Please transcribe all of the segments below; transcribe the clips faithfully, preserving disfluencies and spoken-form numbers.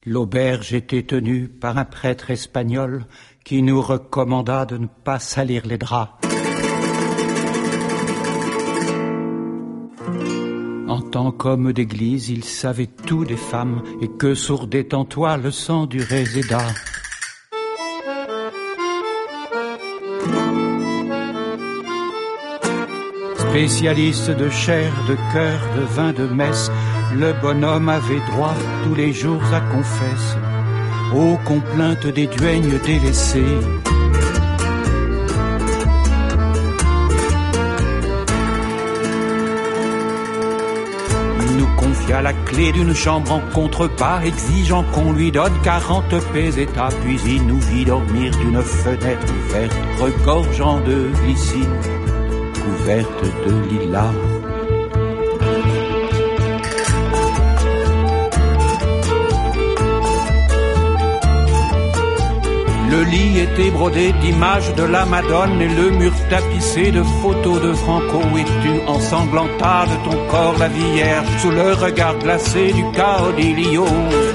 L'auberge était tenue par un prêtre espagnol qui nous recommanda de ne pas salir les draps. En tant qu'homme d'église, il savait tout des femmes et que sourdait en toi le sang du réséda. Spécialiste de chair, de cœur, de vin de messe, le bonhomme avait droit tous les jours à confesse aux complaintes des duègnes délaissées. Il nous confia la clé d'une chambre en contrepas, exigeant qu'on lui donne quarante pesetas, puis il nous vit dormir d'une fenêtre ouverte, regorgeant de glycine, couverte de lilas. Le lit était brodé d'images de la Madone et le mur tapissé de photos de Franco. Et tu ensanglantas de ton corps la vie hier sous le regard glacé du Caudillo.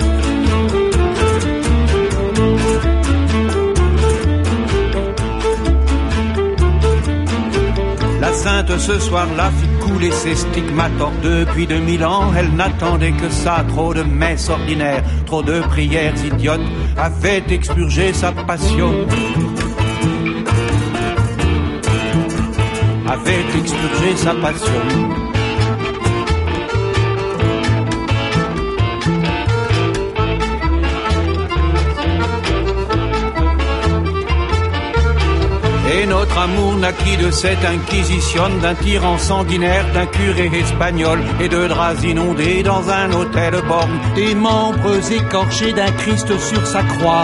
La sainte ce soir-là fit couler ses stigmates. Or depuis deux mille ans, elle n'attendait que ça. Trop de messes ordinaires, trop de prières idiotes avaient expurgé sa passion. Avait expurgé sa passion. Et notre amour naquit de cette inquisition, d'un tyran sanguinaire, d'un curé espagnol et de draps inondés dans un hôtel borgne, des membres écorchés d'un Christ sur sa croix.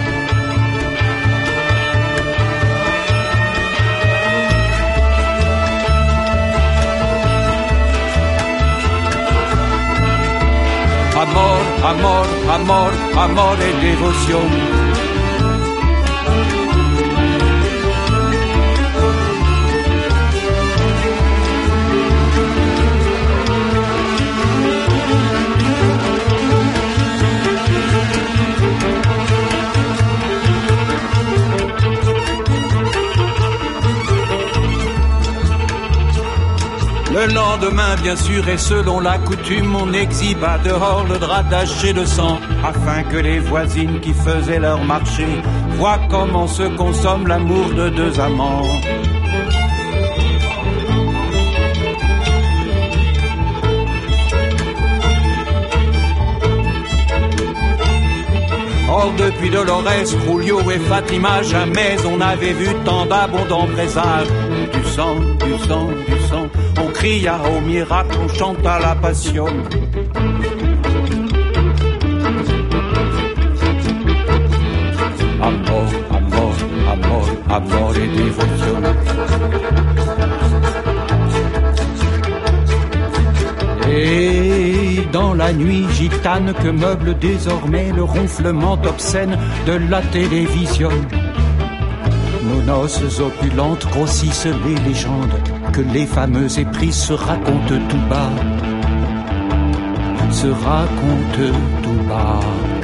Amor, amor, amor, amor et dévotion. Le lendemain, bien sûr, et selon la coutume, on exhiba dehors le drap taché de sang, afin que les voisines qui faisaient leur marché voient comment se consomme l'amour de deux amants. Or depuis Dolores, Julio et Fatima, jamais on n'avait vu tant d'abondants présages. Du sang, du sang, du sang, on cria au miracle, on chanta la passion. Amor, amor, amor, amor et dévotion. Et dans la nuit gitane que meuble désormais le ronflement obscène de la télévision, nos noces opulentes grossissent les légendes que les fameuses éprises se racontent tout bas, se racontent tout bas.